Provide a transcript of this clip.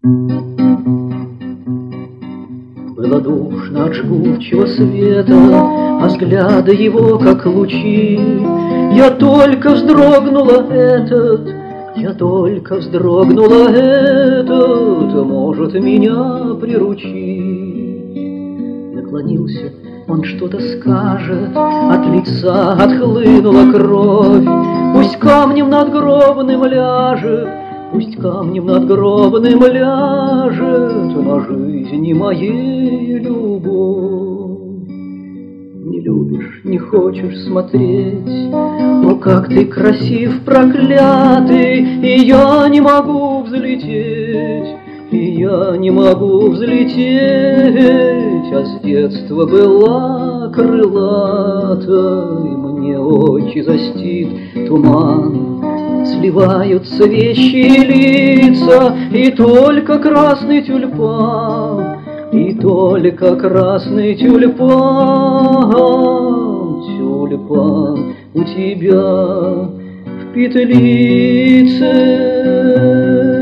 Было душно от жгучего света, а взгляды его, как лучи. Я только вздрогнула я только вздрогнула может меня приручить. Наклонился, он что-то скажет, от лица отхлынула кровь. Пусть камнем надгробным ляжет, пусть камнем надгробным ляжет на жизни моей любовь. Не любишь, не хочешь смотреть, о, как ты красив, проклятый, и я не могу взлететь, и я не могу взлететь, а с детства была крылатой. Мне очи застит туман, сливаются вещи и лица, и только красный тюльпан, и только красный тюльпан, тюльпан у тебя в петлице.